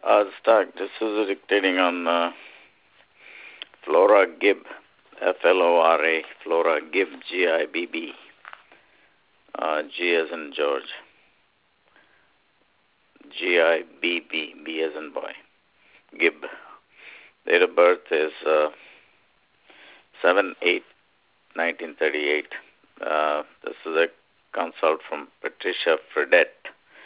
This is dictating on Flora Gibb, Flora, Flora Gibb, Gibb, G as in George, Gibb, B as in boy, Gibb. Date of birth is 7/8/1938. This is a consult from Patricia Fredette,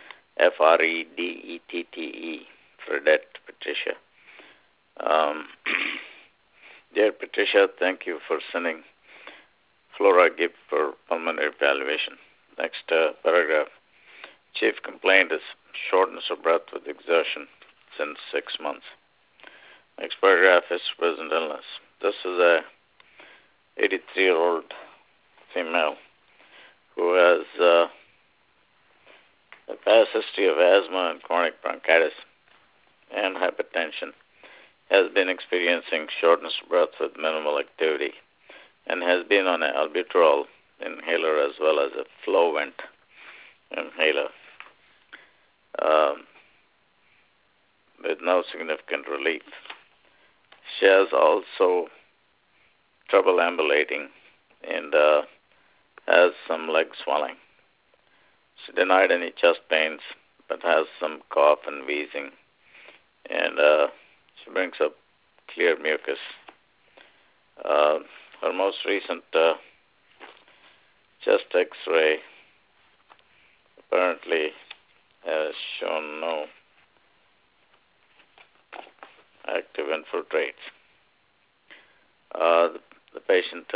Freddette, Fredette Patricia. Um, Dear Patricia, thank you for sending Flora Gibb for pulmonary evaluation. Next paragraph. Chief complaint is shortness of breath with exertion since 6 months. Next paragraph is present illness. This is a 83-year-old female who has a past history of asthma and chronic bronchitis and hypertension, has been experiencing shortness of breath with minimal activity, and has been on an albuterol inhaler as well as a Flovent inhaler with no significant relief. She has also trouble ambulating and has some leg swelling. She denied any chest pains but has some cough and wheezing, and she brings up clear mucus. Her most recent chest X-ray apparently has shown no active infiltrates. The patient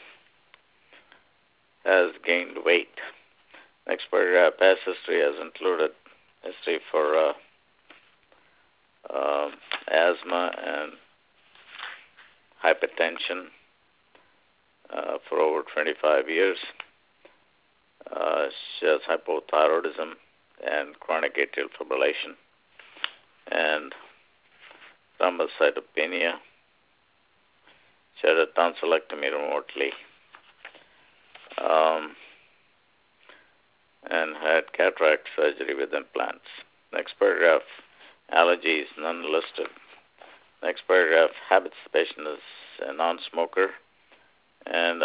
has gained weight. Next paragraph, past history has included history for asthma and hypertension for over 25 years. She has hypothyroidism and chronic atrial fibrillation and thrombocytopenia. She had a tonsillectomy remotely and had cataract surgery with implants. Next paragraph, allergies, none listed. Next paragraph, habits. The patient is a non-smoker and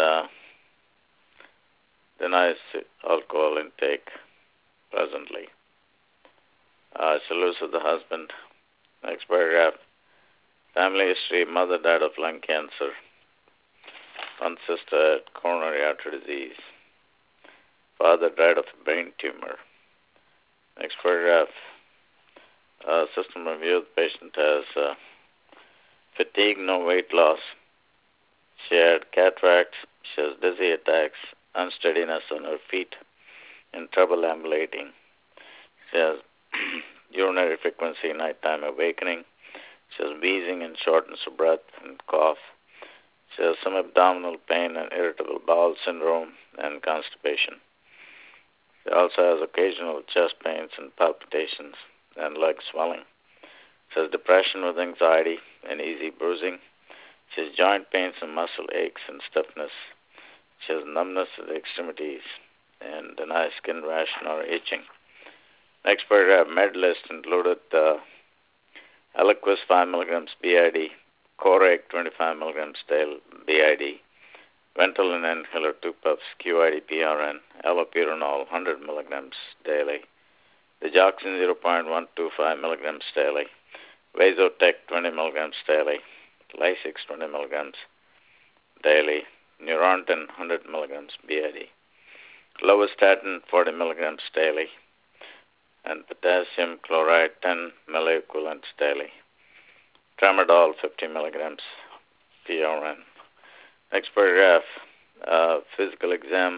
denies alcohol intake presently. She lives with the husband. Next paragraph, family history. Mother died of lung cancer. One sister had coronary artery disease. Father died of a brain tumor. Next paragraph, system review. The patient has fatigue, no weight loss. She had cataracts. She has dizzy attacks, unsteadiness on her feet, and trouble ambulating. She has urinary frequency, nighttime awakening. She has wheezing and shortness of breath and cough. She has some abdominal pain and irritable bowel syndrome and constipation. She also has occasional chest pains and palpitations and leg swelling. She has depression with anxiety and easy bruising. She has joint pains and muscle aches and stiffness. She has numbness of the extremities and denies skin rash nor itching. Next paragraph, med list included Eliquis 5 milligrams BID, Coreg 25 milligrams BID, Ventolin inhaler 2 puffs, QID PRN, allopurinol 100 milligrams daily, digoxin 0.125 milligrams daily, Vasotec 20 milligrams daily, Lasix 20 milligrams daily, Neurontin 100 milligrams BID, Lovastatin 40 milligrams daily, and potassium chloride 10 milliequivalents daily, Tramadol 50 milligrams PRN. Next paragraph, physical exam.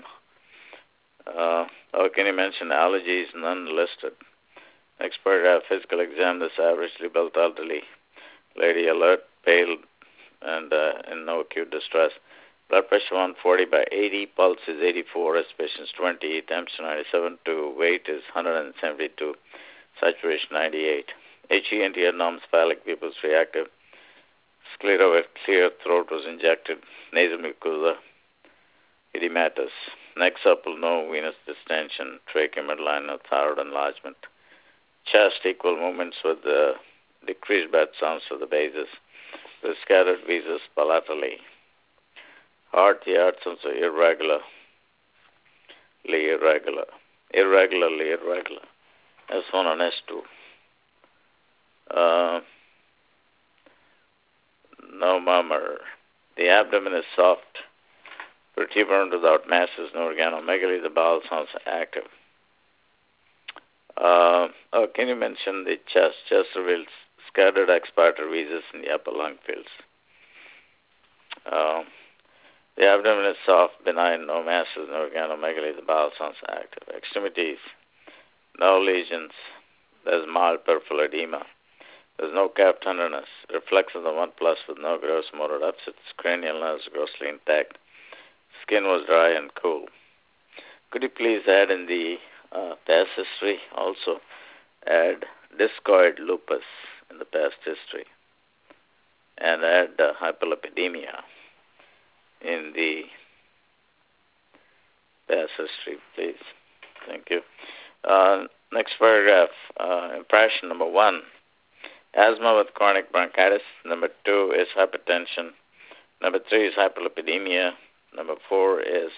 Can you mention allergies? None listed. Next paragraph, physical exam. This averagely built elderly lady, alert, pale, and in no acute distress. Blood pressure 140/80, pulse is 84, respiration is 20, temperature 97.2, weight is 172, saturation 98. HENT abnormal cephalic pupils reactive. Sclera with clear throat was injected. Nasal mucosa edematous. Neck supple, no venous distension. Trachea, midline, no thyroid enlargement. Chest, equal movements with the decreased bed sounds of the bases, with scattered visas palatally. Heart, the heart sounds are irregularly irregular, S1 and S2. No murmur. The abdomen is soft, protuberant without masses, no organomegaly. The bowel sounds active. Can you mention the chest? Chest reveals scattered expiratory visas in the upper lung fields. The abdomen is soft, benign, no masses, no organomegaly. The bowel sounds active. Extremities, no lesions. There's mild peripheral edema. There's no calf tenderness. Reflex of the 1 plus with no gross motor upsets. Cranial nerves grossly intact. Skin was dry and cool. Could you please add in the past history also? Add discoid lupus in the past history. And add hyperlipidemia in the past history, please. Thank you. Next paragraph, impression number 1. Asthma with chronic bronchitis. Number 2 is hypertension. Number 3 is hyperlipidemia. Number 4 is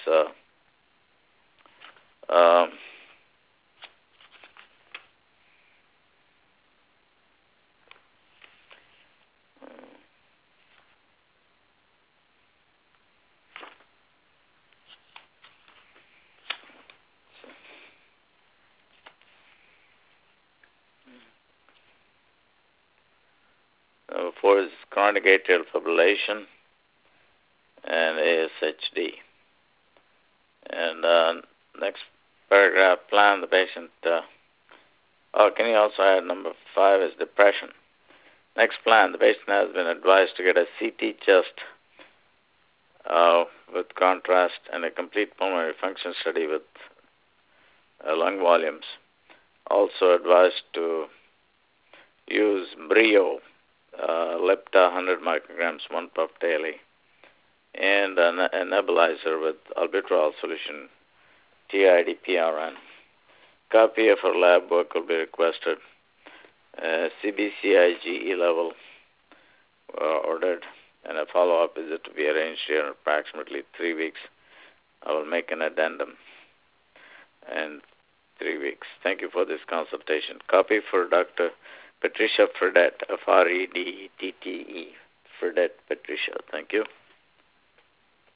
number 4 is chronic atrial fibrillation and ASHD. And next paragraph, plan the patient. Can you also add number 5 is depression. Next plan, the patient has been advised to get a CT chest with contrast and a complete pulmonary function study with lung volumes. Also advised to use Brio, Lepta 100 micrograms, 1 puff daily, and a nebulizer with albuterol solution, TID-PRN. Copy of her lab work will be requested. CBCIGE level ordered, and a follow-up visit to be arranged here in approximately 3 weeks. I will make an addendum in 3 weeks. Thank you for this consultation. Copy for Dr. Patricia Fredette, Fredette, Patricia. Thank you.